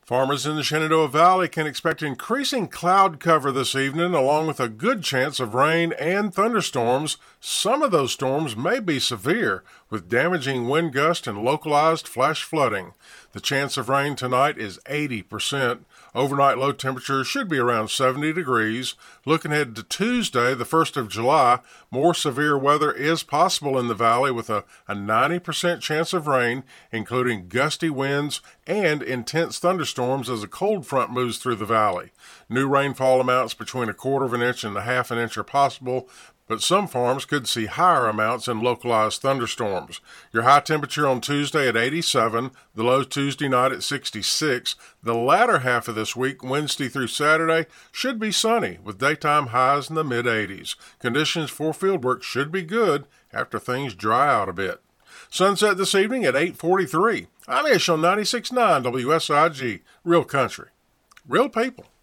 Farmers in the Shenandoah Valley can expect increasing cloud cover this evening, along with a good chance of rain and thunderstorms. Some of those storms may be severe, with damaging wind gusts and localized flash flooding. The chance of rain tonight is 80%. Overnight low temperatures should be around 70 degrees. Looking ahead to Tuesday, the 1st of July, more severe weather is possible in the valley with a 90% chance of rain, including gusty winds and intense thunderstorms as a cold front moves through the valley. New rainfall amounts between 1/4 of an inch and 1/2 an inch are possible, but some farms could see higher amounts in localized thunderstorms. Your high temperature on Tuesday at 87, the low Tuesday night at 66. The latter half of this week, Wednesday through Saturday, should be sunny with daytime highs in the mid-80s. Conditions for fieldwork should be good after things dry out a bit. Sunset this evening at 8:43. I'm Ish on 96.9 WSIG. Real country. Real people.